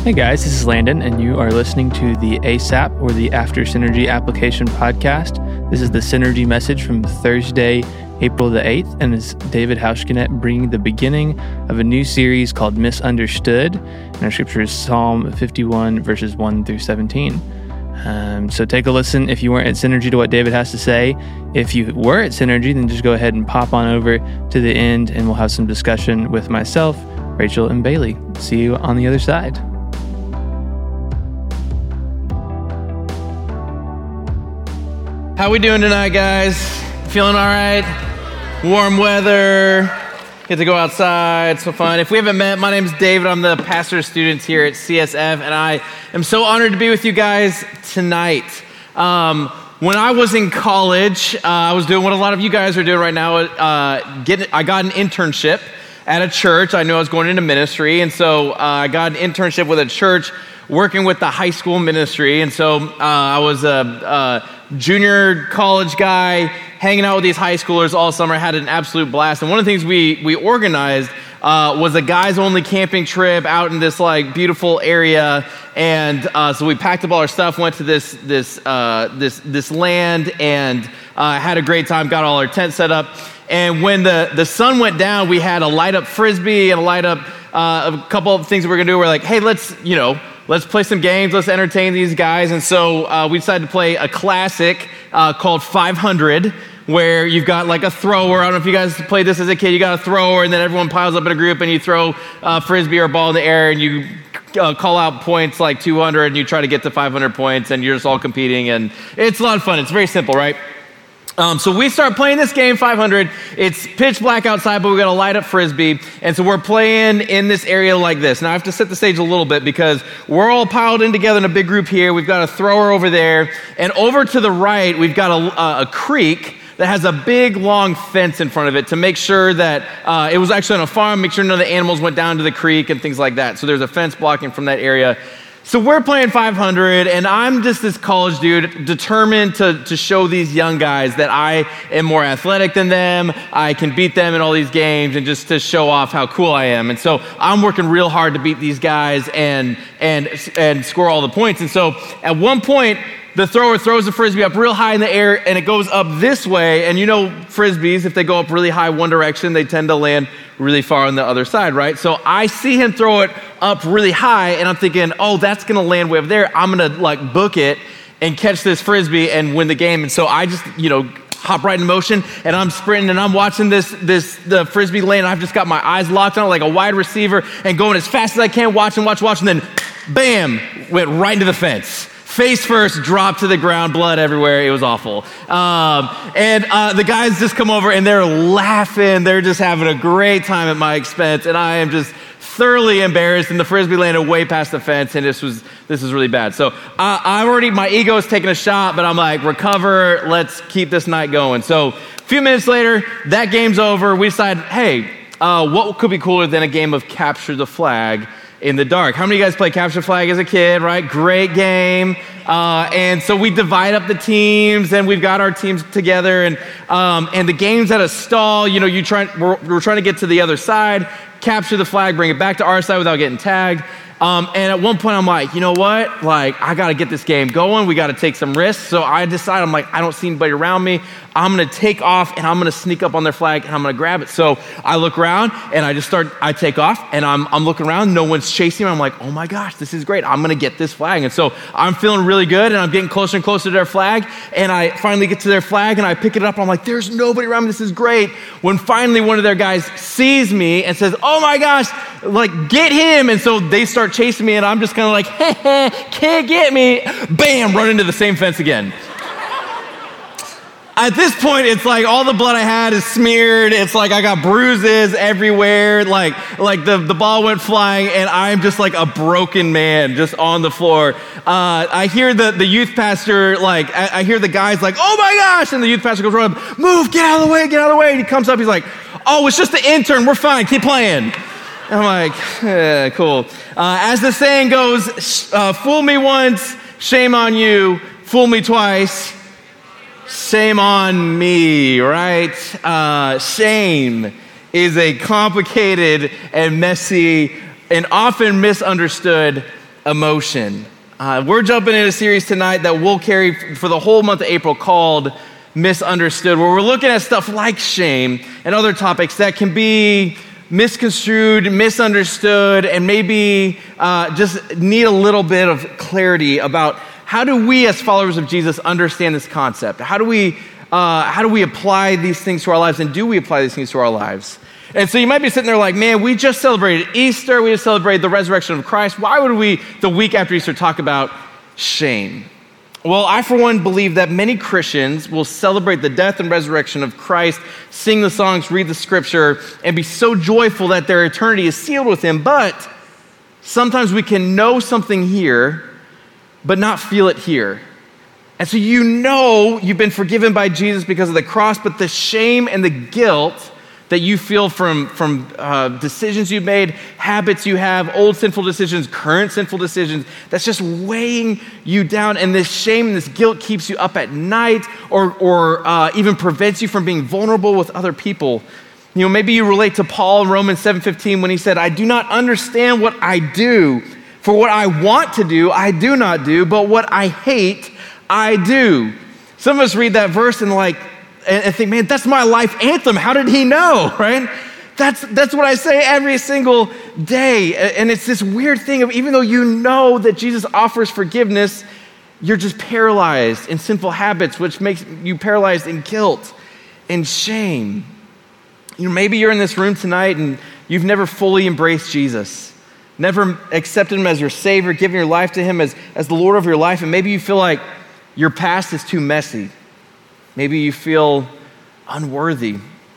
Hey guys, this is Landon, and you are listening to the ASAP, or the After Synergy Application Podcast. This is the Synergy message from Thursday, April the 8th, and it's David Hauschkinet bringing the beginning of a new series called Misunderstood, and our scripture is Psalm 51, verses 1 through 17. So take a listen if you weren't at Synergy to what David has to say. If you were at Synergy, then just go ahead and pop on over to the end, and we'll have some discussion with myself, Rachel, and Bailey. See you on the other side. How we doing tonight, guys? Feeling all right? Warm weather. Get to go outside. So fun. If we haven't met, my name is David. I'm the pastor of students here at CSF, and I am so honored to be with you guys tonight. When I was in college, I was doing what a lot of you guys are doing right now. I got an internship at a church. I knew I was going into ministry, and so I got an internship with a church working with the high school ministry. And so I was a junior college guy hanging out with these high schoolers all summer. Had an absolute blast. And one of the things we organized was a guys-only camping trip out in this like beautiful area. And so we packed up all our stuff, went to this land, and had a great time. Got all our tents set up. And when the sun went down, we had a light up frisbee and a light up a couple of things that we were gonna do. We're like, hey, let's play some games. Let's entertain these guys. And so we decided to play a classic called 500, where you've got like a thrower. I don't know if you guys played this as a kid. You got a thrower, and then everyone piles up in a group, and you throw a frisbee or a ball in the air, and you call out points like 200, and you try to get to 500 points, and you're just all competing. And it's a lot of fun. It's very simple, right? So we start playing this game, 500. It's pitch black outside, but we got a light up frisbee. And so we're playing in this area like this. Now I have to set the stage a little bit because we're all piled in together in a big group here. We've got a thrower over there. And over to the right, we've got a creek that has a big, long fence in front of it to make sure that it was actually on a farm, make sure none of the animals went down to the creek and things like that. So there's a fence blocking from that area. So we're playing 500, and I'm just this college dude determined to show these young guys that I am more athletic than them, I can beat them in all these games, and just to show off how cool I am. And so I'm working real hard to beat these guys and score all the points. And so at one point, the thrower throws the frisbee up real high in the air, and it goes up this way. And you know frisbees, if they go up really high one direction, they tend to land really far on the other side, right? So I see him throw it up really high, and I'm thinking, oh, that's going to land way up there. I'm going to like book it and catch this frisbee and win the game. And so I just, hop right in motion, and I'm sprinting, and I'm watching the frisbee land. I've just got my eyes locked on it like a wide receiver and going as fast as I can, watch, and then bam, went right into the fence. Face first, dropped to the ground, blood everywhere. It was awful. And the guys just come over, and they're laughing. They're just having a great time at my expense, and I am just thoroughly embarrassed. And the frisbee landed way past the fence, and this was really bad. So my ego is taking a shot, but I'm like, recover. Let's keep this night going. So a few minutes later, that game's over. We decide, hey, what could be cooler than a game of capture the flag in the dark? How many of you guys played capture flag as a kid, right? Great game. And so we divide up the teams, and we've got our teams together, and the game's at a stall. We're trying to get to the other side, capture the flag, bring it back to our side without getting tagged. And at one point I'm like, you know what? Like, I got to get this game going. We got to take some risks. So I decide, I'm like, I don't see anybody around me. I'm going to take off, and I'm going to sneak up on their flag, and I'm going to grab it. So I look around, and I take off, and I'm looking around. No one's chasing me. I'm like, oh my gosh, this is great. I'm going to get this flag. And so I'm feeling really good, and I'm getting closer and closer to their flag. And I finally get to their flag, and I pick it up. And I'm like, there's nobody around me. This is great. When finally one of their guys sees me and says, oh my gosh, like, get him. And so they start chasing me, and I'm just kind of like, can't get me. Bam, run into the same fence again. At this point, it's like all the blood I had is smeared. It's like I got bruises everywhere. Like the ball went flying, and I'm just like a broken man just on the floor. I hear the youth pastor, I hear the guys like, oh my gosh, and the youth pastor goes right up, move, get out of the way. And he comes up, he's like, oh, it's just the intern. We're fine. Keep playing. I'm like, cool. As the saying goes, fool me once, shame on you. Fool me twice, shame on me, right? Shame is a complicated and messy and often misunderstood emotion. We're jumping into a series tonight that we'll carry for the whole month of April called Misunderstood, where we're looking at stuff like shame and other topics that can be misconstrued, misunderstood, and maybe just need a little bit of clarity about how do we as followers of Jesus understand this concept? How do we apply these things to our lives, and do we apply these things to our lives? And so you might be sitting there like, man, we just celebrated Easter. We just celebrated the resurrection of Christ. Why would we, the week after Easter, talk about shame? Well, I, for one, believe that many Christians will celebrate the death and resurrection of Christ, sing the songs, read the scripture, and be so joyful that their eternity is sealed with him. But sometimes we can know something here, but not feel it here. And so you know you've been forgiven by Jesus because of the cross, but the shame and the guilt that you feel from decisions you've made, habits you have, old sinful decisions, current sinful decisions, that's just weighing you down. And this shame and this guilt keeps you up at night or even prevents you from being vulnerable with other people. You know, maybe you relate to Paul in Romans 7:15 when he said, I do not understand what I do. For what I want to do, I do not do, but what I hate, I do. Some of us read that verse and think, man, that's my life anthem. How did he know, right? That's what I say every single day. And it's this weird thing of even though you know that Jesus offers forgiveness, you're just paralyzed in sinful habits, which makes you paralyzed in guilt and shame. You know, maybe you're in this room tonight and you've never fully embraced Jesus, never accepted him as your Savior, given your life to him as the Lord of your life, and maybe you feel like your past is too messy. Maybe you feel unworthy.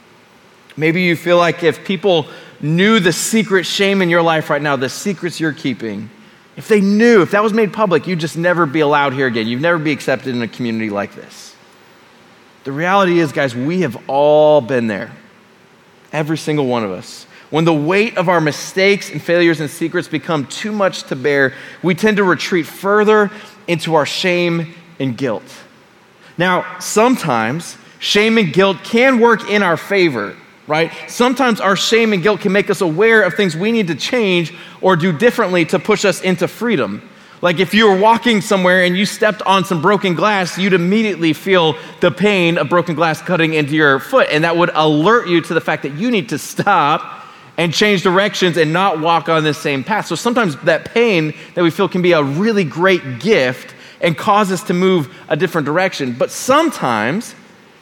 Maybe you feel like if people knew the secret shame in your life right now, the secrets you're keeping, if they knew, if that was made public, you'd just never be allowed here again. You'd never be accepted in a community like this. The reality is, guys, we have all been there. Every single one of us. When the weight of our mistakes and failures and secrets become too much to bear, we tend to retreat further into our shame and guilt. Now, sometimes shame and guilt can work in our favor, right? Sometimes our shame and guilt can make us aware of things we need to change or do differently to push us into freedom. Like if you were walking somewhere and you stepped on some broken glass, you'd immediately feel the pain of broken glass cutting into your foot, and that would alert you to the fact that you need to stop and change directions and not walk on this same path. So sometimes that pain that we feel can be a really great gift and cause us to move a different direction. But sometimes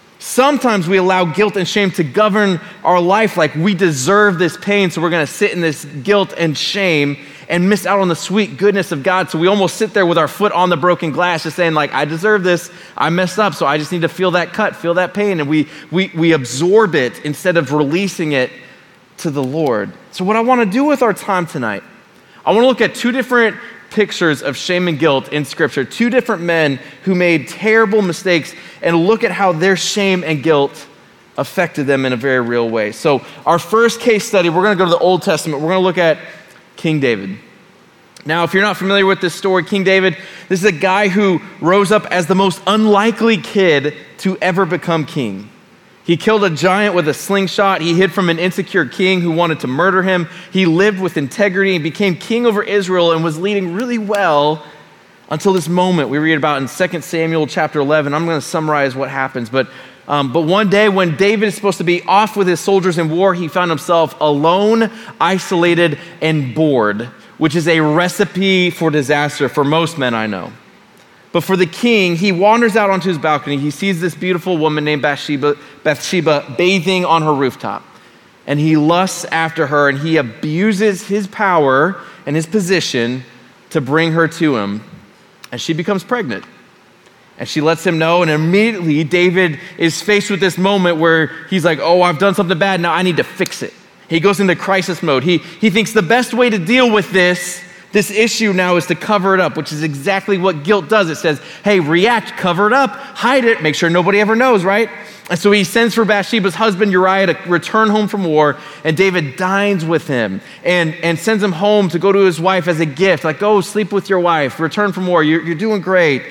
we allow guilt and shame to govern our life, like we deserve this pain, so we're gonna sit in this guilt and shame and miss out on the sweet goodness of God. So we almost sit there with our foot on the broken glass, just saying like, I deserve this, I messed up, so I just need to feel that cut, feel that pain, and we absorb it instead of releasing it to the Lord. So what I wanna do with our time tonight, I wanna look at two different pictures of shame and guilt in Scripture, two different men who made terrible mistakes, and look at how their shame and guilt affected them in a very real way. So our first case study, we're going to go to the Old Testament. We're going to look at King David. Now, if you're not familiar with this story, King David, this is a guy who rose up as the most unlikely kid to ever become king. He killed a giant with a slingshot. He hid from an insecure king who wanted to murder him. He lived with integrity and became king over Israel and was leading really well until this moment we read about in 2 Samuel chapter 11. I'm going to summarize what happens. But one day when David is supposed to be off with his soldiers in war, he found himself alone, isolated, and bored, which is a recipe for disaster for most men I know. But for the king, he wanders out onto his balcony. He sees this beautiful woman named Bathsheba bathing on her rooftop. And he lusts after her, and he abuses his power and his position to bring her to him. And she becomes pregnant. And she lets him know, and immediately David is faced with this moment where he's like, oh, I've done something bad, now I need to fix it. He goes into crisis mode. He thinks the best way to deal with this issue now is to cover it up, which is exactly what guilt does. It says, hey, react, cover it up, hide it, make sure nobody ever knows, right? And so he sends for Bathsheba's husband Uriah to return home from war, and David dines with him and sends him home to go to his wife as a gift, like, go sleep with your wife, return from war, you're doing great,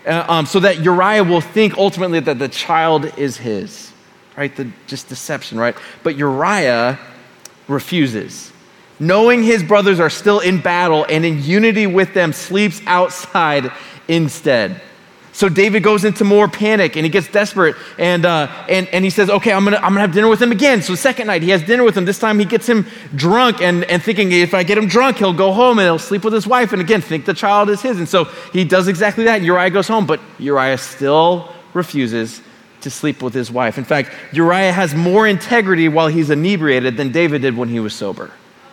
so that Uriah will think ultimately that the child is his, right? Just deception, right? But Uriah refuses. knowing his brothers are still in battle and in unity with them, sleeps outside instead. So David goes into more panic and he gets desperate and he says, okay, I'm gonna have dinner with him again. So second night he has dinner with him. This time he gets him drunk and thinking if I get him drunk, he'll go home and he'll sleep with his wife and again think the child is his. And so he does exactly that and Uriah goes home, but Uriah still refuses to sleep with his wife. In fact, Uriah has more integrity while he's inebriated than David did when he was sober.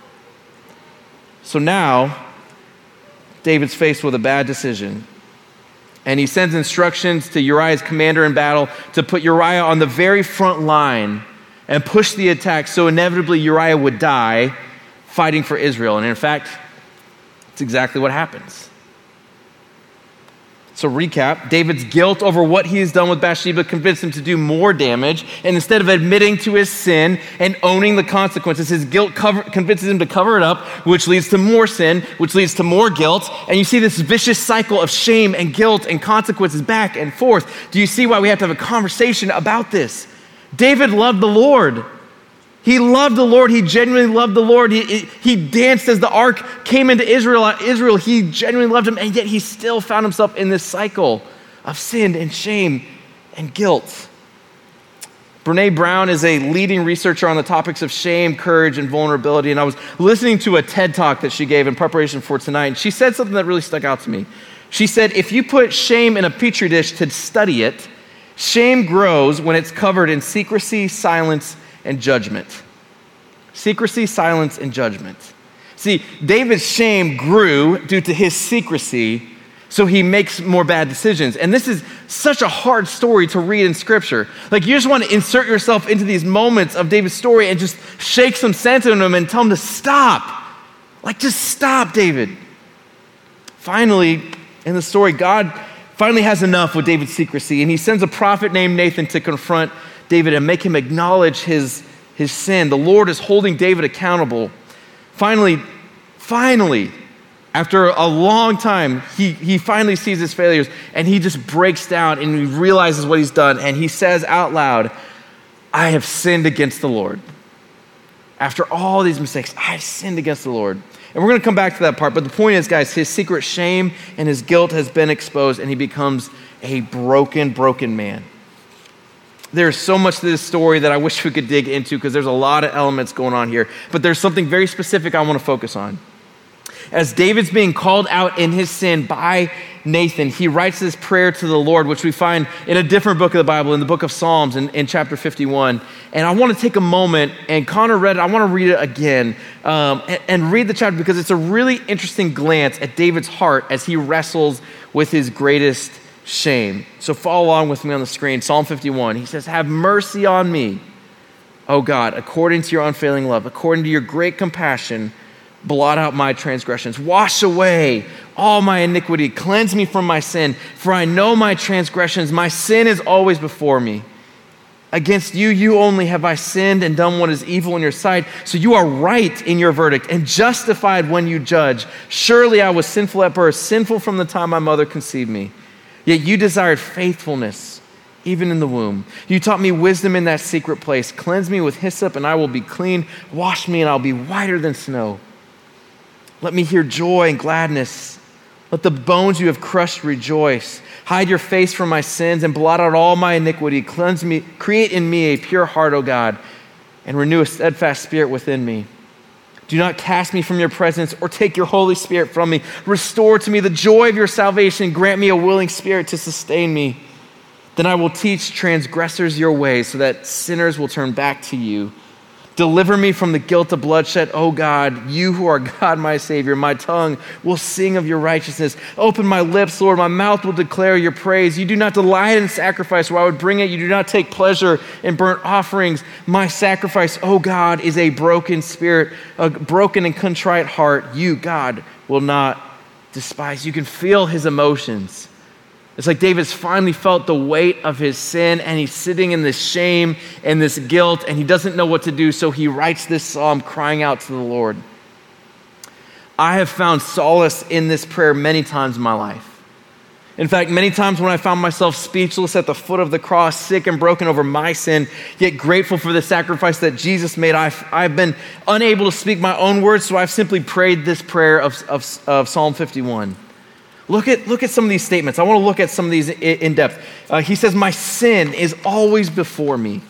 So now David's faced with a bad decision. And he sends instructions to Uriah's commander in battle to put Uriah on the very front line and push the attack so inevitably Uriah would die fighting for Israel. And in fact, it's exactly what happens. So recap, David's guilt over what he has done with Bathsheba convinced him to do more damage. And instead of admitting to his sin and owning the consequences, his guilt convinces him to cover it up, which leads to more sin, which leads to more guilt. And you see this vicious cycle of shame and guilt and consequences back and forth. Do you see why we have to have a conversation about this? David loved the Lord. He loved the Lord. He genuinely loved the Lord. He danced as the ark came into Israel. He genuinely loved him, and yet he still found himself in this cycle of sin and shame and guilt. Brene Brown is a leading researcher on the topics of shame, courage, and vulnerability, and I was listening to a TED Talk that she gave in preparation for tonight, and she said something that really stuck out to me. She said, if you put shame in a petri dish to study it, shame grows when it's covered in secrecy, silence, and judgment. Secrecy, silence, and judgment. See, David's shame grew due to his secrecy, so he makes more bad decisions. And this is such a hard story to read in Scripture. Like, you just want to insert yourself into these moments of David's story and just shake some sense into him and tell him to stop. Like, just stop, David. Finally, in the story, God finally has enough with David's secrecy, and he sends a prophet named Nathan to confront David and make him acknowledge his sin. The Lord is holding David accountable. Finally, after a long time, he finally sees his failures and he just breaks down and he realizes what he's done and he says out loud, I have sinned against the Lord. After all these mistakes, I have sinned against the Lord. And we're going to come back to that part, but the point is, guys, his secret shame and his guilt has been exposed and he becomes a broken man. There's so much to this story that I wish we could dig into because there's a lot of elements going on here. But there's something very specific I want to focus on. As David's being called out in his sin by Nathan, he writes this prayer to the Lord, which we find in a different book of the Bible, in the book of Psalms, in chapter 51. And I want to take a moment, and Connor read it, I want to read it again, and read the chapter because it's a really interesting glance at David's heart as he wrestles with his greatest shame. So follow along with me on the screen. Psalm 51. He says, have mercy on me, O God, according to your unfailing love, according to your great compassion, blot out my transgressions. Wash away all my iniquity. Cleanse me from my sin, for I know my transgressions. My sin is always before me. Against you only have I sinned and done what is evil in your sight. So you are right in your verdict and justified when you judge. Surely I was sinful at birth, sinful from the time my mother conceived me. Yet you desired faithfulness, even in the womb. You taught me wisdom in that secret place. Cleanse me with hyssop, and I will be clean. Wash me, and I'll be whiter than snow. Let me hear joy and gladness. Let the bones you have crushed rejoice. Hide your face from my sins and blot out all my iniquity. Cleanse me, create in me a pure heart, O God, and renew a steadfast spirit within me. Do not cast me from your presence or take your Holy Spirit from me. Restore to me the joy of your salvation. Grant me a willing spirit to sustain me. Then I will teach transgressors your ways so that sinners will turn back to you. Deliver me from the guilt of bloodshed, O God, you who are God, my Savior. My tongue will sing of your righteousness. Open my lips, Lord. My mouth will declare your praise. You do not delight in sacrifice, where I would bring it. You do not take pleasure in burnt offerings. My sacrifice, O God, is a broken spirit, a broken and contrite heart. You, God, will not despise. You can feel his emotions. It's like David's finally felt the weight of his sin and he's sitting in this shame and this guilt and he doesn't know what to do, so he writes this psalm crying out to the Lord. I have found solace in this prayer many times in my life. In fact, many times when I found myself speechless at the foot of the cross, sick and broken over my sin, yet grateful for the sacrifice that Jesus made, I've been unable to speak my own words, so I've simply prayed this prayer of Psalm 51. Look at some of these statements. I want to look at some of these in depth. He says, my sin is always before me.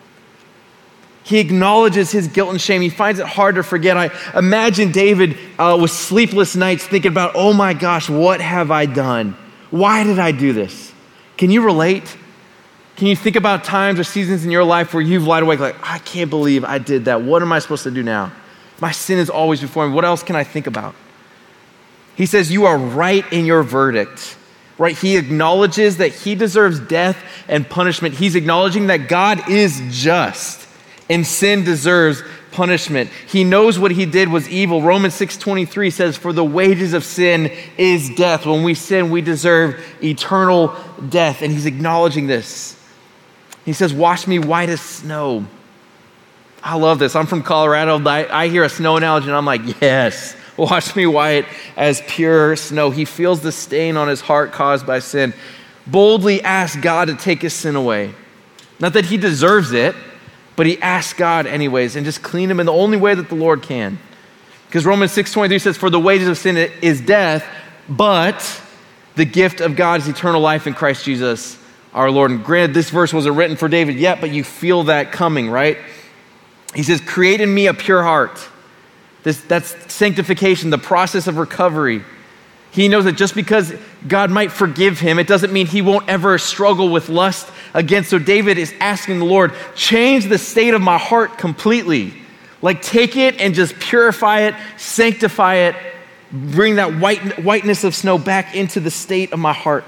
He acknowledges his guilt and shame. He finds it hard to forget. I imagine David with sleepless nights thinking about, oh my gosh, what have I done? Why did I do this? Can you relate? Can you think about times or seasons in your life where you've lied awake like, I can't believe I did that. What am I supposed to do now? My sin is always before me. What else can I think about? He says, you are right in your verdict, right? He acknowledges that he deserves death and punishment. He's acknowledging that God is just and sin deserves punishment. He knows what he did was evil. Romans 6:23 says, for the wages of sin is death. When we sin, we deserve eternal death. And he's acknowledging this. He says, wash me white as snow. I love this. I'm from Colorado. I hear a snow analogy and I'm like, yes. Wash me white as pure snow. He feels the stain on his heart caused by sin. Boldly asks God to take his sin away. Not that he deserves it, but he asks God anyways and just clean him in the only way that the Lord can. Because Romans 6:23 says, for the wages of sin is death, but the gift of God is eternal life in Christ Jesus our Lord. And granted, this verse wasn't written for David yet, but you feel that coming, right? He says, create in me a pure heart. That's sanctification, the process of recovery. He knows that just because God might forgive him, it doesn't mean he won't ever struggle with lust again. So David is asking the Lord, change the state of my heart completely. Like take it and just purify it, sanctify it, bring that whiteness of snow back into the state of my heart.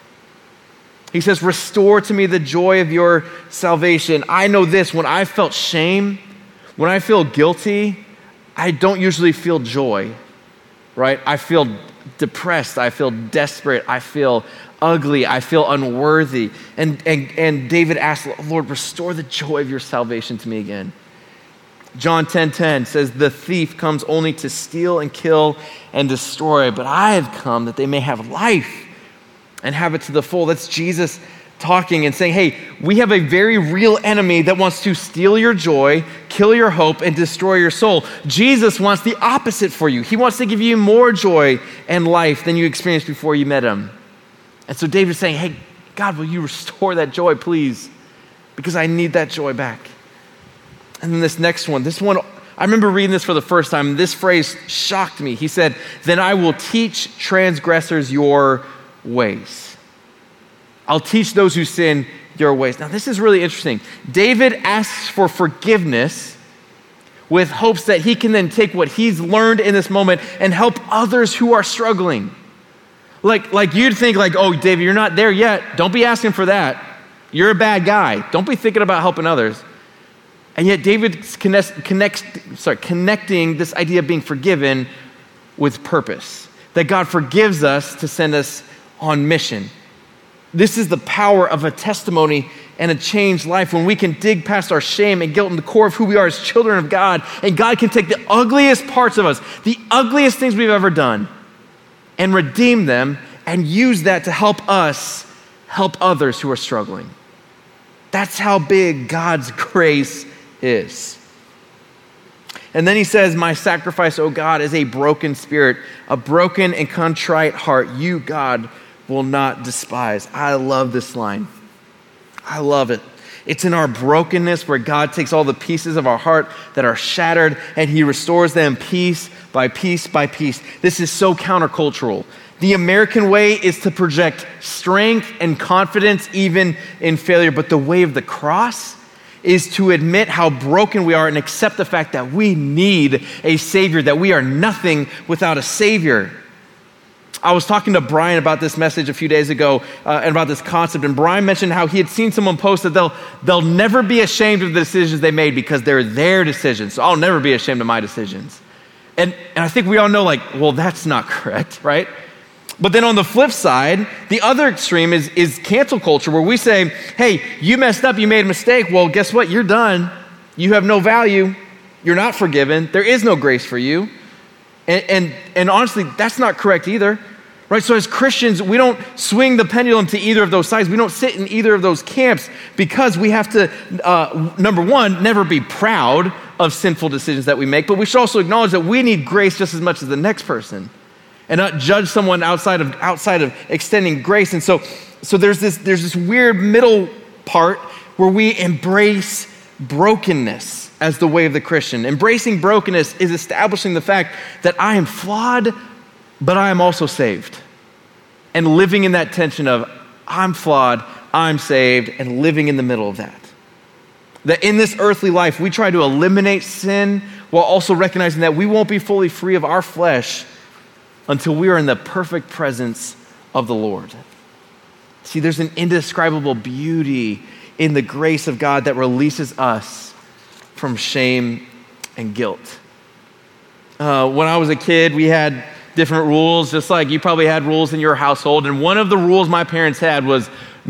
He says, restore to me the joy of your salvation. I know this, when I felt shame, when I feel guilty, I don't usually feel joy, right? I feel depressed. I feel desperate. I feel ugly. I feel unworthy. And David asked, Lord, restore the joy of your salvation to me again. John 10:10 says, the thief comes only to steal and kill and destroy, but I have come that they may have life and have it to the full. That's Jesus talking and saying, hey, we have a very real enemy that wants to steal your joy, kill your hope, and destroy your soul. Jesus wants the opposite for you. He wants to give you more joy and life than you experienced before you met him. And so David's saying, hey, God, will you restore that joy, please? Because I need that joy back. And then this one, I remember reading this for the first time. This phrase shocked me. He said, then I will teach transgressors your ways. I'll teach those who sin your ways. Now, this is really interesting. David asks for forgiveness with hopes that he can then take what he's learned in this moment and help others who are struggling. Like you'd think like, oh, David, you're not there yet. Don't be asking for that. You're a bad guy. Don't be thinking about helping others. And yet David's connecting this idea of being forgiven with purpose. That God forgives us to send us on mission. This is the power of a testimony and a changed life when we can dig past our shame and guilt in the core of who we are as children of God, and God can take the ugliest parts of us, the ugliest things we've ever done, and redeem them and use that to help us help others who are struggling. That's how big God's grace is. And then he says, my sacrifice, O God, is a broken spirit, a broken and contrite heart. You, God, will not despise. I love this line. I love it. It's in our brokenness where God takes all the pieces of our heart that are shattered and he restores them piece by piece by piece. This is so countercultural. The American way is to project strength and confidence even in failure, but the way of the cross is to admit how broken we are and accept the fact that we need a Savior, that we are nothing without a Savior. I was talking to Brian about this message a few days ago and about this concept, and Brian mentioned how he had seen someone post that they'll never be ashamed of the decisions they made because they're their decisions. So I'll never be ashamed of my decisions. And I think we all know, like, well, that's not correct, right? But then on the flip side, the other extreme is cancel culture, where we say, hey, you messed up, you made a mistake. Well, guess what? You're done. You have no value. You're not forgiven. There is no grace for you. And honestly, that's not correct either. right? So as Christians, we don't swing the pendulum to either of those sides. We don't sit in either of those camps because we have to, number one, never be proud of sinful decisions that we make, but we should also acknowledge that we need grace just as much as the next person and not judge someone outside of extending grace. And so there's this weird middle part where we embrace brokenness as the way of the Christian. Embracing brokenness is establishing the fact that I am flawed, but I am also saved. And living in that tension of I'm flawed, I'm saved, and living in the middle of that. That in this earthly life, we try to eliminate sin while also recognizing that we won't be fully free of our flesh until we are in the perfect presence of the Lord. See, there's an indescribable beauty in the grace of God that releases us from shame and guilt. When I was a kid, we had different rules, just like you probably had rules in your household. And one of the rules my parents had was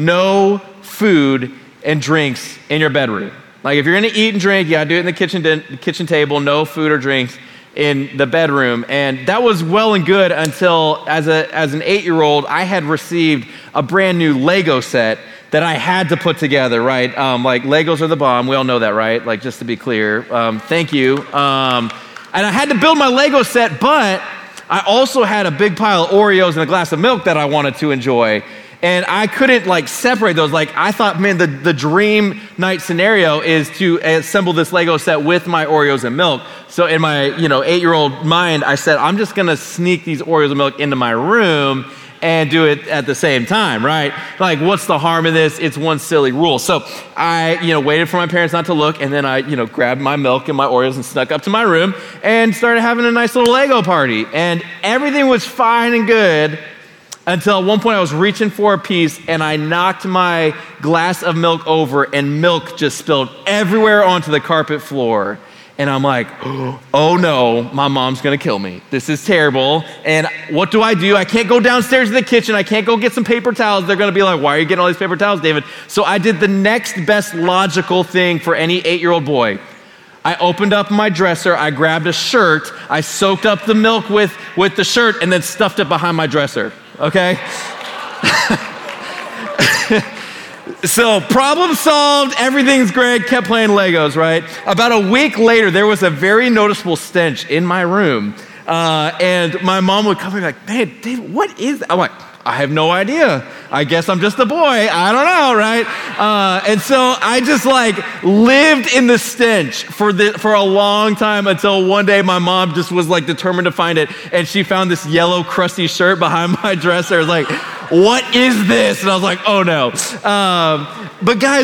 no food and drinks in your bedroom. Like if you're gonna eat and drink, you gotta do it in the kitchen table, no food or drinks in the bedroom. And that was well and good until as an 8-year-old, I had received a brand new Lego set that I had to put together, right? Like Legos are the bomb, we all know that, right? Like just to be clear, thank you. And I had to build my Lego set, but I also had a big pile of Oreos and a glass of milk that I wanted to enjoy. And I couldn't like separate those. Like I thought, man, the dream night scenario is to assemble this Lego set with my Oreos and milk. So in my 8-year-old mind, I said, I'm just gonna sneak these Oreos and milk into my room and do it at the same time, right? Like what's the harm in this? It's one silly rule. So I, waited for my parents not to look, and then I, grabbed my milk and my Oreos and snuck up to my room and started having a nice little Lego party. And everything was fine and good until at one point I was reaching for a piece and I knocked my glass of milk over and milk just spilled everywhere onto the carpet floor. And I'm like, oh no, my mom's gonna kill me. This is terrible. And what do? I can't go downstairs to the kitchen. I can't go get some paper towels. They're gonna be like, why are you getting all these paper towels, David? So I did the next best logical thing for any 8-year-old boy. I opened up my dresser, I grabbed a shirt, I soaked up the milk with the shirt and then stuffed it behind my dresser, okay? So problem solved, everything's great, kept playing Legos, right? About a week later, there was a very noticeable stench in my room. And my mom would come and be like, man, David, what is that? I'm like, I have no idea. I guess I'm just a boy. I don't know, right? And so I just lived in the stench for a long time until one day my mom just was determined to find it. And she found this yellow crusty shirt behind my dresser. I was like, what is this? And I was like, oh no. But guys,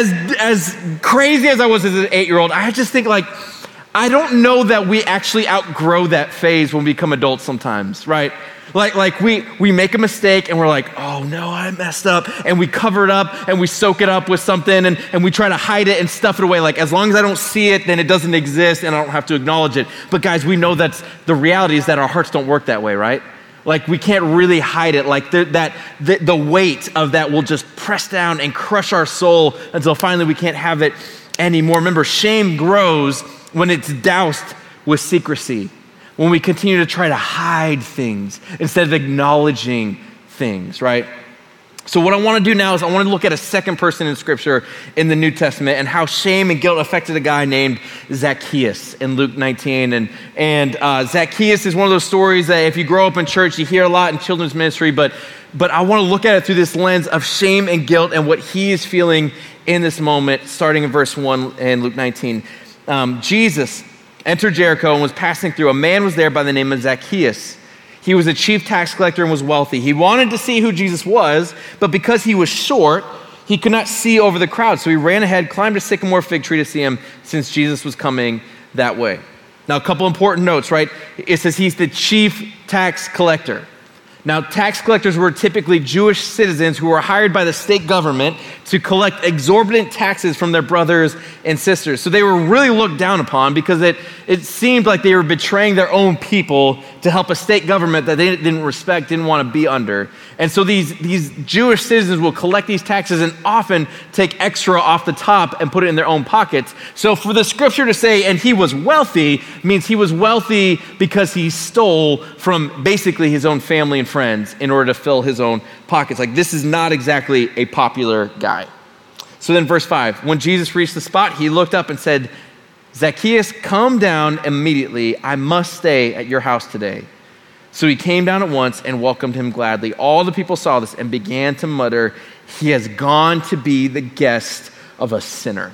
as crazy as I was as an 8-year-old, I just think I don't know that we actually outgrow that phase when we become adults sometimes, right? Like we make a mistake and we're like, oh no, I messed up. And we cover it up and we soak it up with something and we try to hide it and stuff it away. Like as long as I don't see it, then it doesn't exist and I don't have to acknowledge it. But guys, we know that's the reality is that our hearts don't work that way, right? Like we can't really hide it. Like the weight of that will just press down and crush our soul until finally we can't have it anymore. Remember, shame grows when it's doused with secrecy. When we continue to try to hide things instead of acknowledging things, right? So what I want to do now is I want to look at a second person in Scripture in the New Testament and how shame and guilt affected a guy named Zacchaeus in Luke 19. And Zacchaeus is one of those stories that if you grow up in church, you hear a lot in children's ministry, but I want to look at it through this lens of shame and guilt and what he is feeling in this moment, starting in verse 1 in Luke 19. Jesus entered Jericho and was passing through. A man was there by the name of Zacchaeus. He was a chief tax collector and was wealthy. He wanted to see who Jesus was, but because he was short, he could not see over the crowd. So he ran ahead, climbed a sycamore fig tree to see him since Jesus was coming that way. Now, a couple important notes, right? It says he's the chief tax collector. Now, tax collectors were typically Jewish citizens who were hired by the state government to collect exorbitant taxes from their brothers and sisters. So they were really looked down upon because it seemed like they were betraying their own people to help a state government that they didn't respect, didn't want to be under. And so these Jewish citizens will collect these taxes and often take extra off the top and put it in their own pockets. So for the scripture to say, and he was wealthy, means he was wealthy because he stole from basically his own family and friends in order to fill his own pockets. Like, this is not exactly a popular guy. So then verse 5, when Jesus reached the spot, he looked up and said, Zacchaeus, come down immediately. I must stay at your house today. So he came down at once and welcomed him gladly. All the people saw this and began to mutter, he has gone to be the guest of a sinner.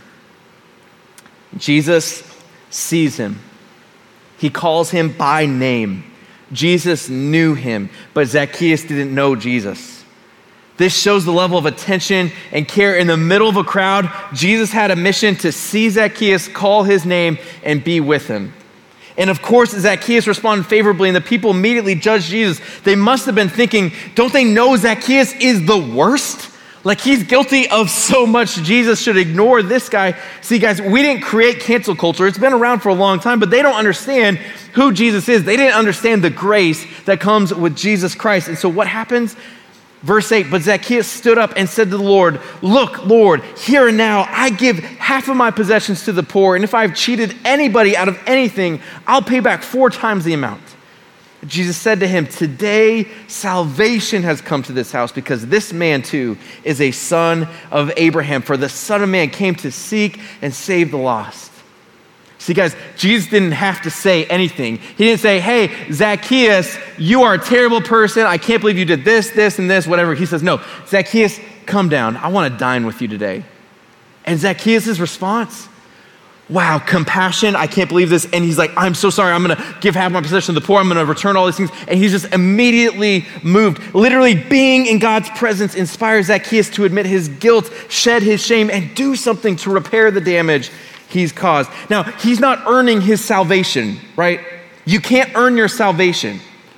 Jesus sees him. He calls him by name. Jesus knew him, but Zacchaeus didn't know Jesus. This shows the level of attention and care. In the middle of a crowd, Jesus had a mission to see Zacchaeus, call his name, and be with him. And of course, Zacchaeus responded favorably, and the people immediately judged Jesus. They must have been thinking, don't they know Zacchaeus is the worst? Like, he's guilty of so much. Jesus should ignore this guy. See, guys, we didn't create cancel culture. It's been around for a long time, but they don't understand who Jesus is. They didn't understand the grace that comes with Jesus Christ. And so what happens? Verse 8, but Zacchaeus stood up and said to the Lord, look, Lord, here and now I give half of my possessions to the poor, and if I've cheated anybody out of anything, I'll pay back 4 times the amount. Jesus said to him, today salvation has come to this house because this man too is a son of Abraham, for the Son of Man came to seek and save the lost. See, guys, Jesus didn't have to say anything. He didn't say, hey, Zacchaeus, you are a terrible person. I can't believe you did this, this, and this, whatever. He says, no, Zacchaeus, come down. I want to dine with you today. And Zacchaeus' response, wow, compassion, I can't believe this. And he's like, I'm so sorry. I'm going to give half my possession to the poor. I'm going to return all these things. And he's just immediately moved. Literally being in God's presence inspires Zacchaeus to admit his guilt, shed his shame, and do something to repair the damage he's caused. Now, he's not earning his salvation, right? You can't earn your salvation.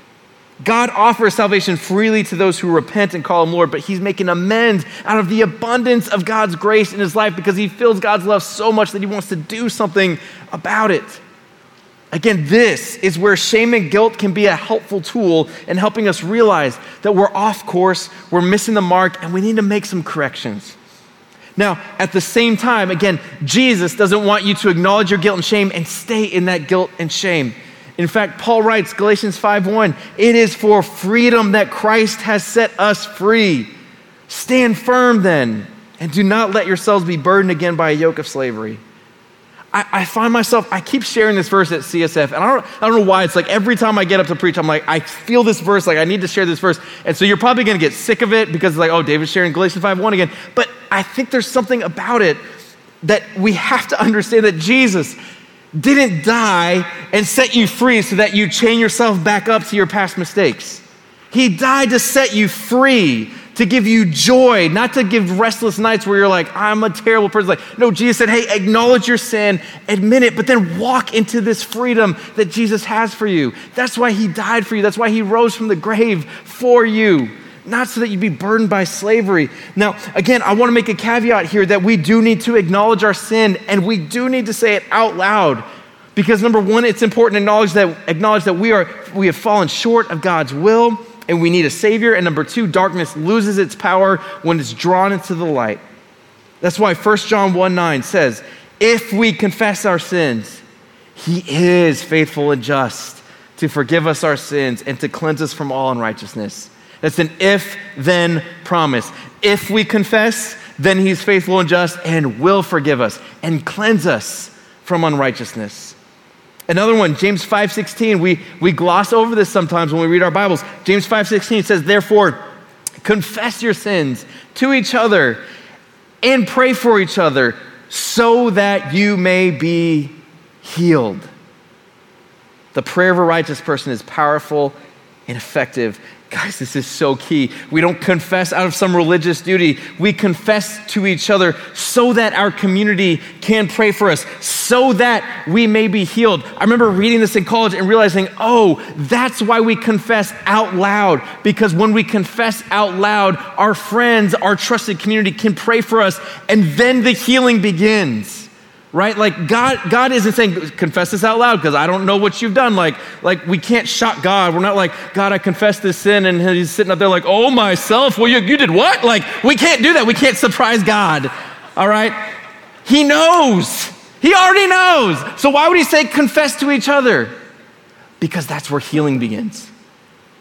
God offers salvation freely to those who repent and call him Lord, but he's making amends out of the abundance of God's grace in his life because he feels God's love so much that he wants to do something about it. Again, this is where shame and guilt can be a helpful tool in helping us realize that we're off course, we're missing the mark, and we need to make some corrections. Now, at the same time, again, Jesus doesn't want you to acknowledge your guilt and shame and stay in that guilt and shame. In fact, Paul writes, Galatians 5:1, it is for freedom that Christ has set us free. Stand firm then, and do not let yourselves be burdened again by a yoke of slavery. I find myself, I keep sharing this verse at CSF, and I don't know why. It's like every time I get up to preach, I'm like, I feel this verse, like I need to share this verse. And so you're probably going to get sick of it because it's like, oh, David's sharing Galatians 5:1 again. But I think there's something about it that we have to understand that Jesus didn't die and set you free so that you chain yourself back up to your past mistakes. He died to set you free, to give you joy, not to give restless nights where you're like, I'm a terrible person. Like, no, Jesus said, hey, acknowledge your sin, admit it, but then walk into this freedom that Jesus has for you. That's why he died for you. That's why he rose from the grave for you, not so that you'd be burdened by slavery. Now, again, I want to make a caveat here that we do need to acknowledge our sin, and we do need to say it out loud. Because number one, it's important to acknowledge that we have fallen short of God's will, and we need a Savior. And number two, darkness loses its power when it's drawn into the light. That's why 1 John 1:9 says, if we confess our sins, he is faithful and just to forgive us our sins and to cleanse us from all unrighteousness. That's an if-then promise. If we confess, then he's faithful and just and will forgive us and cleanse us from unrighteousness. Another one, James 5:16, we gloss over this sometimes when we read our Bibles. James 5:16 says, therefore, confess your sins to each other and pray for each other so that you may be healed. The prayer of a righteous person is powerful and effective. Guys, this is so key. We don't confess out of some religious duty. We confess to each other so that our community can pray for us, so that we may be healed. I remember reading this in college and realizing, oh, that's why we confess out loud. Because when we confess out loud, our friends, our trusted community can pray for us, and then the healing begins. Right? Like God isn't saying, confess this out loud because I don't know what you've done. Like we can't shock God. We're not like, God, I confess this sin. And he's sitting up there like, oh, myself. Well, you did what? Like, we can't do that. We can't surprise God. All right? He knows. He already knows. So why would he say confess to each other? Because that's where healing begins.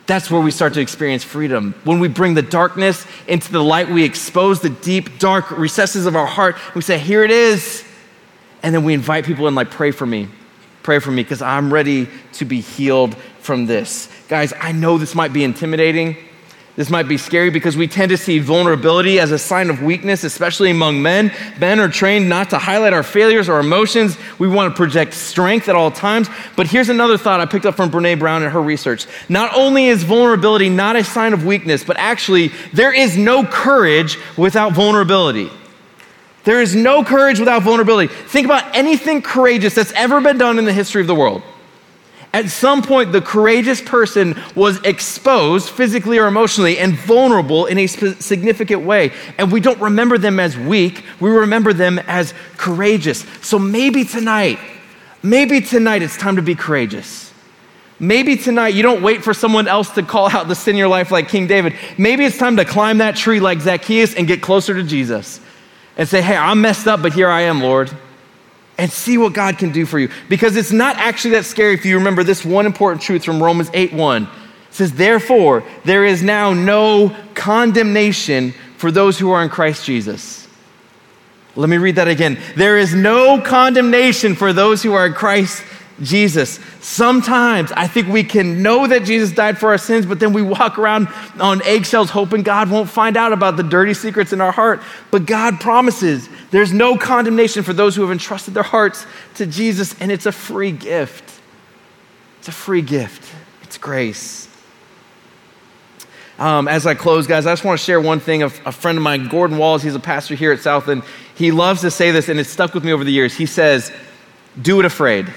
That's where we start to experience freedom. When we bring the darkness into the light, we expose the deep, dark recesses of our heart. We say, here it is. And then we invite people in, like, pray for me, because I'm ready to be healed from this. Guys, I know this might be intimidating. This might be scary because we tend to see vulnerability as a sign of weakness, especially among men. Men are trained not to highlight our failures or emotions. We want to project strength at all times. But here's another thought I picked up from Brene Brown in her research. Not only is vulnerability not a sign of weakness, but actually there is no courage without vulnerability. There is no courage without vulnerability. Think about anything courageous that's ever been done in the history of the world. At some point, the courageous person was exposed physically or emotionally and vulnerable in a significant way. And we don't remember them as weak. We remember them as courageous. So maybe tonight it's time to be courageous. Maybe tonight you don't wait for someone else to call out the sin in your life like King David. Maybe it's time to climb that tree like Zacchaeus and get closer to Jesus and say, hey, I'm messed up, but here I am, Lord. And see what God can do for you. Because it's not actually that scary if you remember this one important truth from Romans 8:1. It says, therefore, there is now no condemnation for those who are in Christ Jesus. Let me read that again. There is no condemnation for those who are in Christ Jesus. Sometimes I think we can know that Jesus died for our sins, but then we walk around on eggshells hoping God won't find out about the dirty secrets in our heart. But God promises there's no condemnation for those who have entrusted their hearts to Jesus, and it's a free gift. It's a free gift. It's grace. As I close, guys, I just want to share one thing. A friend of mine, Gordon Walls, he's a pastor here at Southland. He loves to say this, and it's stuck with me over the years. He says, do it afraid.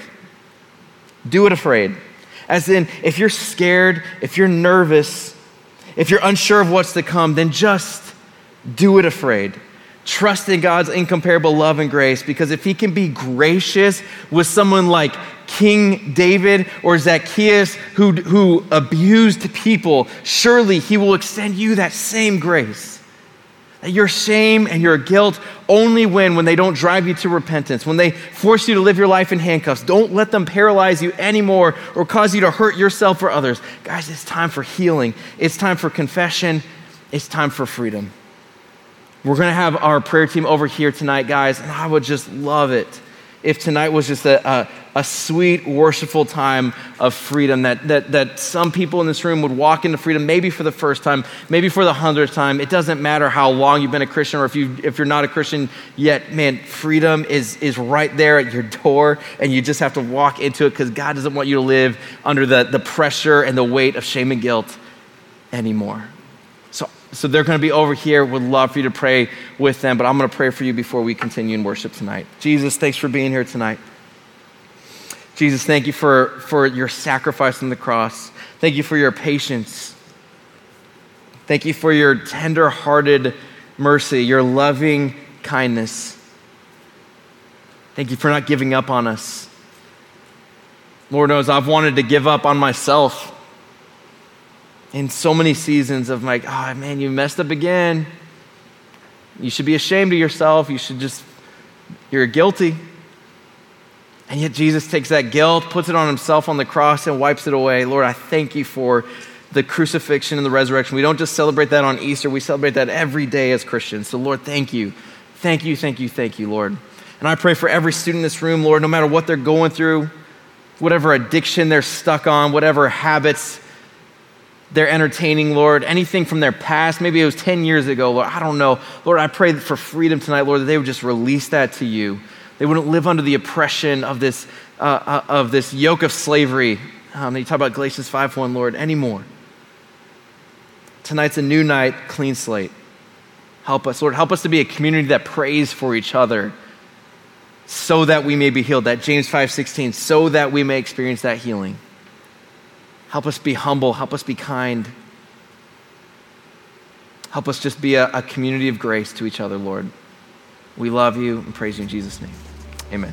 Do it afraid. As in, if you're scared, if you're nervous, if you're unsure of what's to come, then just do it afraid. Trust in God's incomparable love and grace, because if he can be gracious with someone like King David or Zacchaeus who abused people, surely he will extend you that same grace. That your shame and your guilt only win when they don't drive you to repentance, when they force you to live your life in handcuffs. Don't let them paralyze you anymore or cause you to hurt yourself or others. Guys, it's time for healing. It's time for confession. It's time for freedom. We're going to have our prayer team over here tonight, guys, and I would just love it if tonight was just a sweet, worshipful time of freedom, that some people in this room would walk into freedom, maybe for the first time, maybe for the 100th time. It doesn't matter how long you've been a Christian or if you're not a Christian yet, man, freedom is right there at your door, and you just have to walk into it because God doesn't want you to live under the pressure and the weight of shame and guilt anymore. So they're going to be over here. Would love for you to pray with them, but I'm going to pray for you before we continue in worship tonight. Jesus, thanks for being here tonight. Jesus, thank you for your sacrifice on the cross. Thank you for your patience. Thank you for your tender-hearted mercy, your loving kindness. Thank you for not giving up on us. Lord knows I've wanted to give up on myself in so many seasons of like, oh man, you messed up again. You should be ashamed of yourself. You're guilty. And yet Jesus takes that guilt, puts it on himself on the cross and wipes it away. Lord, I thank you for the crucifixion and the resurrection. We don't just celebrate that on Easter, we celebrate that every day as Christians. So Lord, thank you. Thank you, thank you, thank you, Lord. And I pray for every student in this room, Lord, no matter what they're going through, whatever addiction they're stuck on, whatever habits they're entertaining, Lord, anything from their past, maybe it was 10 years ago, Lord, I don't know. Lord, I pray for freedom tonight, Lord, that they would just release that to you. They wouldn't live under the oppression of this yoke of slavery. You talk about Galatians 5:1, Lord, anymore. Tonight's a new night, clean slate. Help us, Lord, help us to be a community that prays for each other so that we may be healed. That James 5:16, so that we may experience that healing. Help us be humble. Help us be kind. Help us just be a community of grace to each other, Lord. We love you and praise you in Jesus' name. Amen.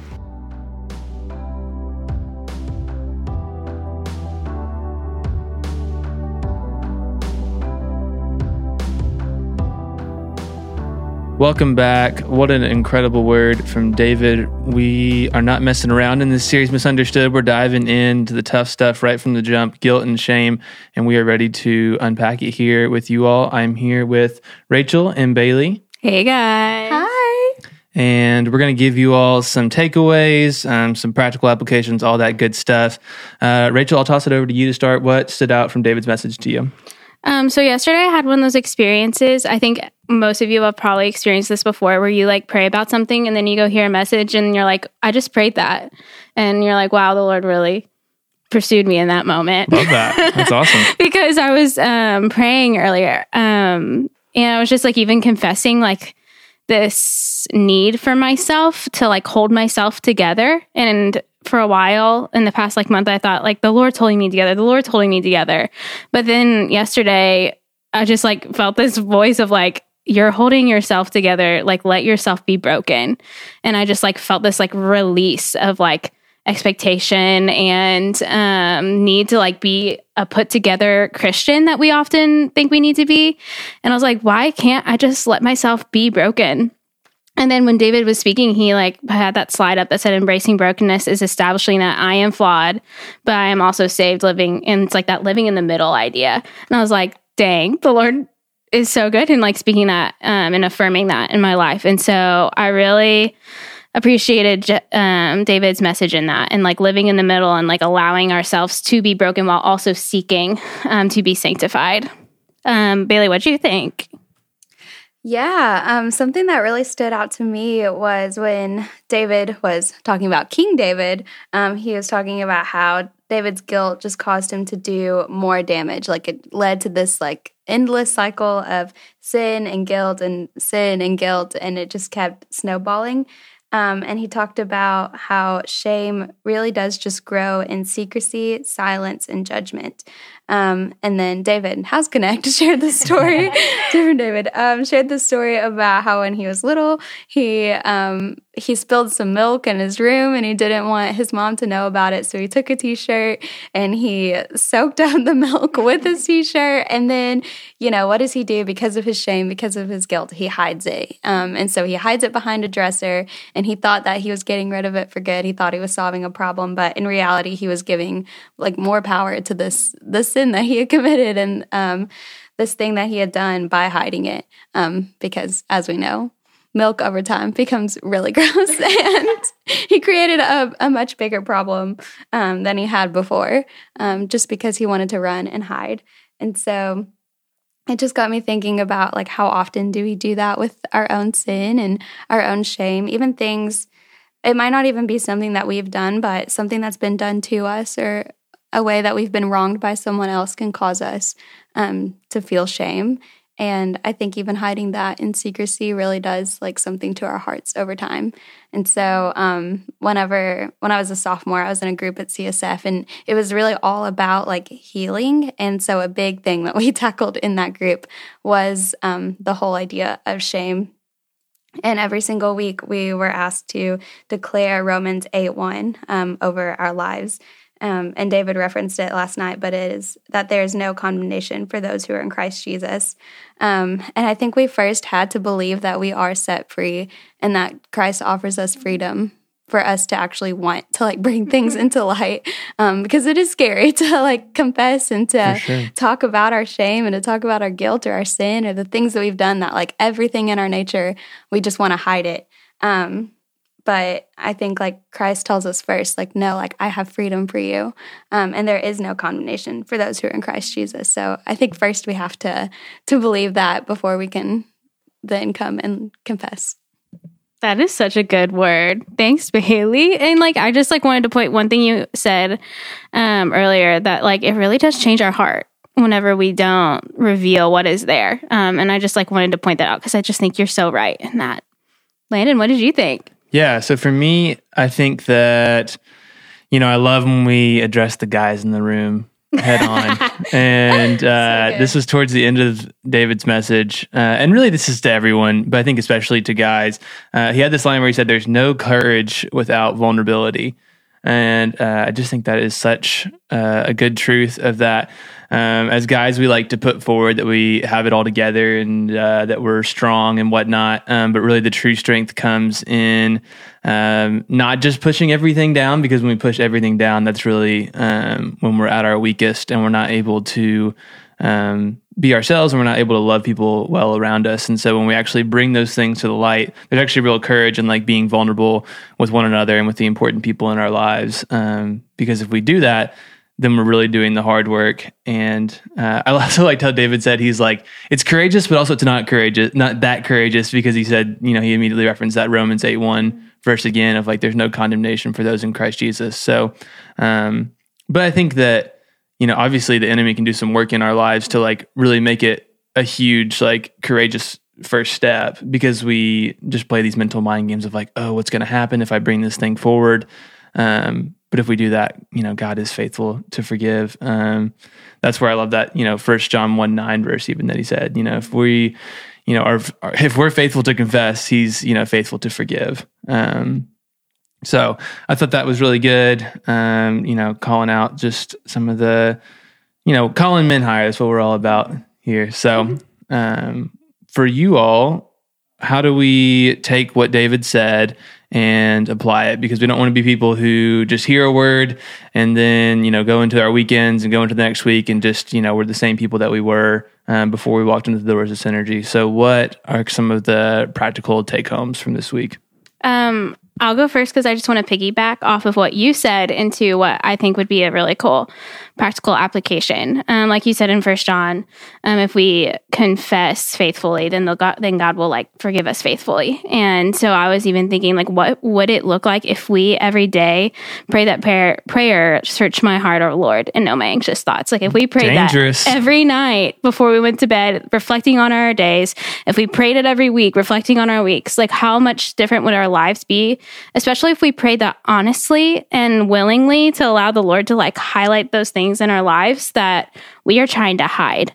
Welcome back. What an incredible word from David. We are not messing around in this series, Misunderstood. We're diving into the tough stuff right from the jump, guilt and shame, and we are ready to unpack it here with you all. I'm here with Rachel and Bailey. Hey, guys. Hi. And we're going to give you all some takeaways, some practical applications, all that good stuff. Rachel, I'll toss it over to you to start. What stood out from David's message to you? So yesterday I had one of those experiences. I think most of you have probably experienced this before, where you like pray about something and then you go hear a message and you're like, I just prayed that. And you're like, wow, the Lord really pursued me in that moment. Love that. That's awesome. Because I was praying earlier. And I was just like even confessing like this need for myself to like hold myself together. And for a while in the past like month, I thought like the Lord's holding me together. The Lord's holding me together. But then yesterday, I just like felt this voice of like, you're holding yourself together. Like, let yourself be broken. And I just like felt this like release of like expectation and need to like be a put together Christian that we often think we need to be. And I was like, why can't I just let myself be broken? And then when David was speaking, he like had that slide up that said, embracing brokenness is establishing that I am flawed, but I am also saved, living. And it's like that living in the middle idea. And I was like, dang, the Lord is so good in like speaking that and affirming that in my life. And so I really appreciated David's message in that, and like living in the middle and like allowing ourselves to be broken while also seeking to be sanctified. Bailey, what do you think? Yeah, something that really stood out to me was when David was talking about King David. He was talking about how David's guilt just caused him to do more damage. Like it led to this like endless cycle of sin and guilt, and it just kept snowballing. And he talked about how shame really does just grow in secrecy, silence, and judgment. And then David House Connect shared the story. Different David shared the story about how when he was little, he spilled some milk in his room and he didn't want his mom to know about it. So he took a t-shirt and he soaked up the milk with his t-shirt. And then, what does he do? Because of his shame, because of his guilt, he hides it. And so he hides it behind a dresser, and he thought that he was getting rid of it for good. He thought he was solving a problem, but in reality, he was giving like more power to the sin that he had committed and this thing that he had done by hiding it. Because as we know, milk over time becomes really gross, and he created a much bigger problem than he had before, just because he wanted to run and hide. And so it just got me thinking about like how often do we do that with our own sin and our own shame, even things. It might not even be something that we've done, but something that's been done to us or a way that we've been wronged by someone else can cause us to feel shame. And I think even hiding that in secrecy really does like something to our hearts over time. And so when I was a sophomore, I was in a group at CSF, and it was really all about like healing. And so a big thing that we tackled in that group was the whole idea of shame. And every single week we were asked to declare Romans 8:1 over our lives. And David referenced it last night, but it is that there is no condemnation for those who are in Christ Jesus. And I think we first had to believe that we are set free and that Christ offers us freedom for us to actually want to like bring things into light, because it is scary to like confess and to talk about our shame and to talk about our guilt or our sin or the things that we've done that like everything in our nature, we just want to hide it. But I think like Christ tells us first, like, no, like I have freedom for you. And there is no condemnation for those who are in Christ Jesus. So I think first we have to believe that before we can then come and confess. That is such a good word. Thanks, Bailey. And like, I just like wanted to point one thing you said earlier, that like, it really does change our heart whenever we don't reveal what is there. And I just like wanted to point that out because I just think you're so right in that. Landon, what did you think? Yeah, so for me, I think that, I love when we address the guys in the room head on. And this was towards the end of David's message. And really, this is to everyone, but I think especially to guys. He had this line where he said, there's no courage without vulnerability. And I just think that is such a good truth of that. As guys, we like to put forward that we have it all together and that we're strong and whatnot. But really the true strength comes in not just pushing everything down, because when we push everything down, that's really when we're at our weakest and we're not able to be ourselves and we're not able to love people well around us. And so when we actually bring those things to the light, there's actually real courage in like being vulnerable with one another and with the important people in our lives. Because if we do that, then we're really doing the hard work. And I also liked how David said, he's like, it's courageous, but also it's not that courageous, because he said, he immediately referenced that Romans 8:1 verse again of like, there's no condemnation for those in Christ Jesus. So, but I think that, obviously the enemy can do some work in our lives to like really make it a huge, like courageous first step, because we just play these mental mind games of like, oh, what's going to happen if I bring this thing forward? But if we do that, God is faithful to forgive. That's where I love that, 1 John 1:9 verse even that he said, if we, if we're faithful to confess, he's, faithful to forgive. So I thought that was really good. Calling out just some of the, calling men higher. That's what we're all about here. So, for you all, how do we take what David said and apply it? Because we don't want to be people who just hear a word and then, go into our weekends and go into the next week and just, we're the same people that we were before we walked into the doors of Synergy. So what are some of the practical take homes from this week? I'll go first because I just want to piggyback off of what you said into what I think would be a really cool practical application. Like you said in 1 John, if we confess faithfully, then God will like forgive us faithfully. And so I was even thinking like, what would it look like if we every day pray that prayer, search my heart, O Lord, and know my anxious thoughts. Like if we prayed that every night before we went to bed, reflecting on our days, if we prayed it every week, reflecting on our weeks, like how much different would our lives be? Especially if we prayed that honestly and willingly to allow the Lord to like highlight those things in our lives that we are trying to hide.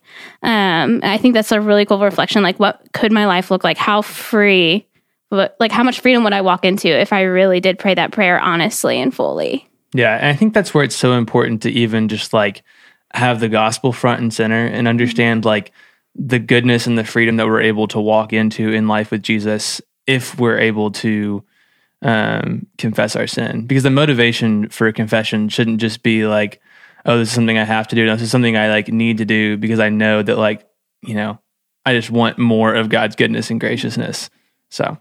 I think that's a really cool reflection. Like, what could my life look like? How free, like how much freedom would I walk into if I really did pray that prayer honestly and fully? Yeah. And I think that's where it's so important to even just like have the gospel front and center and understand like the goodness and the freedom that we're able to walk into in life with Jesus if we're able to confess our sin. Because the motivation for confession shouldn't just be like, oh, this is something I have to do. No, this is something I like need to do because I know that like, I just want more of God's goodness and graciousness. So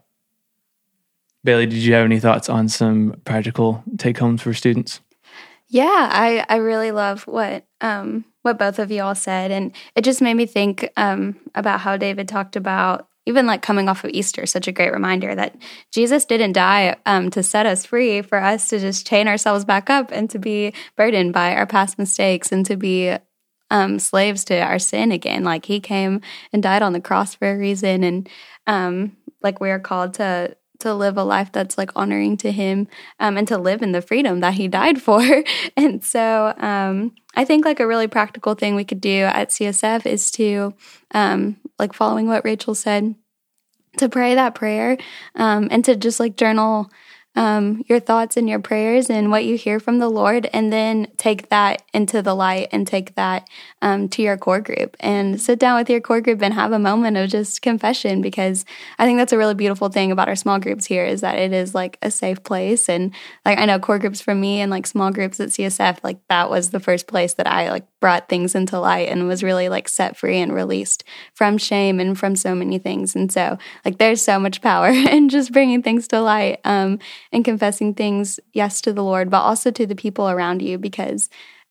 Bailey, did you have any thoughts on some practical take homes for students? Yeah, I really love what both of you all said. And it just made me think about how David talked about even like coming off of Easter, such a great reminder that Jesus didn't die to set us free, for us to just chain ourselves back up and to be burdened by our past mistakes and to be slaves to our sin again. Like he came and died on the cross for a reason. And like we are called to live a life that's like honoring to him and to live in the freedom that he died for. And so I think like a really practical thing we could do at CSF is to like following what Rachel said, to pray that prayer and to just like journal your thoughts and your prayers and what you hear from the Lord, and then take that into the light and take that to your core group and sit down with your core group and have a moment of just confession. Because I think that's a really beautiful thing about our small groups here, is that it is like a safe place. And like I know core groups for me and like small groups at CSF, like that was the first place that I like brought things into light and was really like set free and released from shame and from so many things. And so like there's so much power in just bringing things to light and confessing things, yes, to the Lord, but also to the people around you, because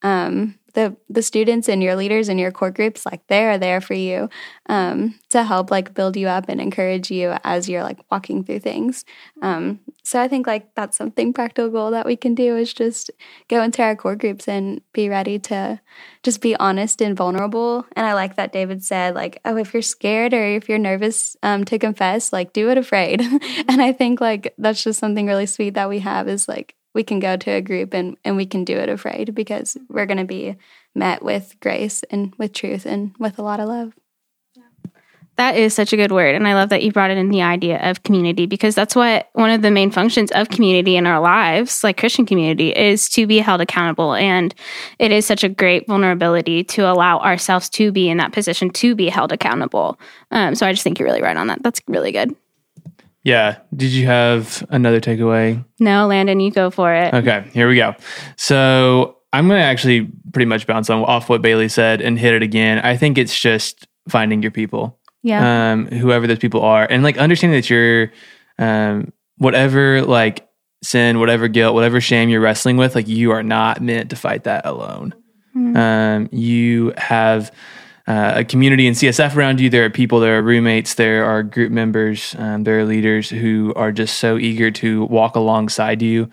the students and your leaders and your core groups, like they are there for you to help like build you up and encourage you as you're like walking through things. So I think like that's something practical that we can do, is just go into our core groups and be ready to just be honest and vulnerable. And I like that David said like, oh, if you're scared or if you're nervous to confess, like do it afraid. And I think like that's just something really sweet that we have, is like we can go to a group and we can do it afraid, because we're going to be met with grace and with truth and with a lot of love. That is such a good word. And I love that you brought it in the idea of community, because that's what one of the main functions of community in our lives, like Christian community, is to be held accountable. And it is such a great vulnerability to allow ourselves to be in that position to be held accountable. So I just think you're really right on that. That's really good. Yeah. Did you have another takeaway? No, Landon, you go for it. Okay, here we go. So I'm going to actually pretty much bounce off what Bailey said and hit it again. I think it's just finding your people. Yeah. Whoever those people are, and like understanding that you're, whatever like sin, whatever guilt, whatever shame you're wrestling with, like you are not meant to fight that alone. You have a community in CSF around you. There are people, there are roommates, there are group members, there are leaders who are just so eager to walk alongside you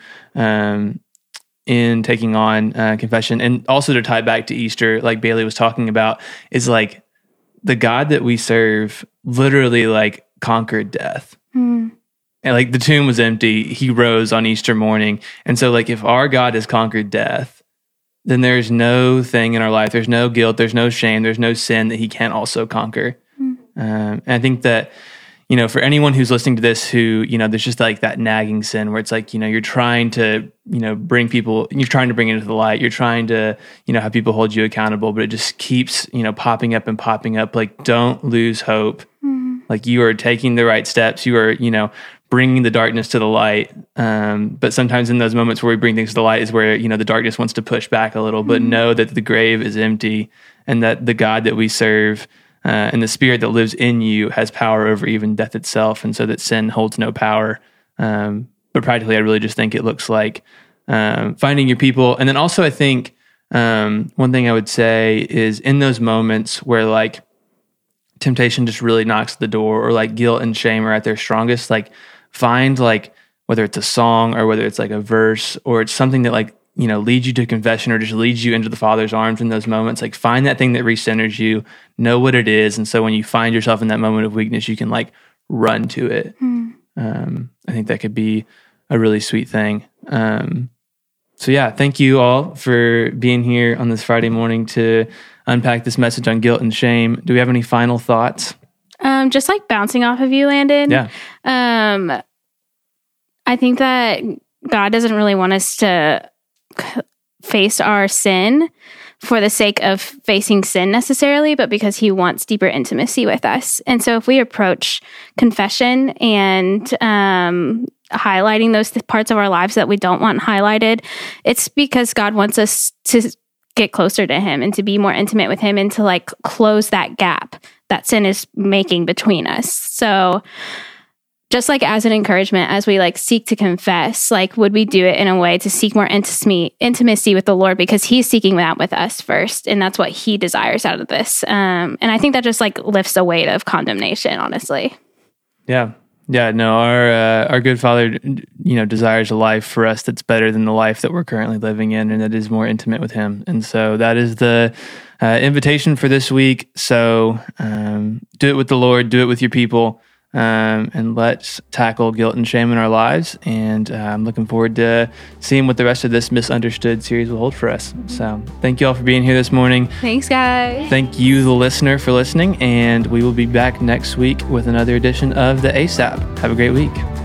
in taking on confession. And also to tie back to Easter, like Bailey was talking about, is like, the God that we serve literally like conquered death. And like the tomb was empty. He rose on Easter morning. And so like if our God has conquered death, then there's no thing in our life, there's no guilt, there's no shame, there's no sin that he can't also conquer. And I think that, you know, for anyone who's listening to this who, you know, there's just like that nagging sin where it's like, you know, you're trying to, you know, you're trying to bring it into the light. You're trying to, you know, have people hold you accountable, but it just keeps, you know, popping up. Like, don't lose hope. Like you are taking the right steps. You are, you know, bringing the darkness to the light. But sometimes in those moments where we bring things to the light is where, you know, the darkness wants to push back a little, but know that the grave is empty and that the God that we serve, and the spirit that lives in you has power over even death itself. And so that sin holds no power. But practically, I really just think it looks like finding your people. And then also I think one thing I would say is in those moments where like temptation just really knocks at the door or like guilt and shame are at their strongest, like find like, whether it's a song or whether it's like a verse or it's something that like, you know, leads you to confession or just leads you into the Father's arms in those moments. Like find that thing that recenters you, know what it is. And so when you find yourself in that moment of weakness, you can like run to it. I think that could be a really sweet thing. So yeah, thank you all for being here on this Friday morning to unpack this message on guilt and shame. Do we have any final thoughts? Just like bouncing off of you, Landon. Yeah. I think that God doesn't really want us to face our sin for the sake of facing sin necessarily, but because he wants deeper intimacy with us. And so if we approach confession and highlighting those parts of our lives that we don't want highlighted, it's because God wants us to get closer to him and to be more intimate with him and to like close that gap that sin is making between us. So just like as an encouragement, as we like seek to confess, like would we do it in a way to seek more intimacy with the Lord, because he's seeking that with us first. And that's what he desires out of this. And I think that just like lifts the weight of condemnation, honestly. Yeah. Yeah, no, our good Father, you know, desires a life for us that's better than the life that we're currently living in, and that is more intimate with him. And so that is the invitation for this week. So do it with the Lord, do it with your people, and let's tackle guilt and shame in our lives. And I'm looking forward to seeing what the rest of this Misunderstood series will hold for us. So thank you all for being here this morning. Thanks, guys. Thank you, the listener, for listening. And we will be back next week with another edition of the ASAP. Have a great week.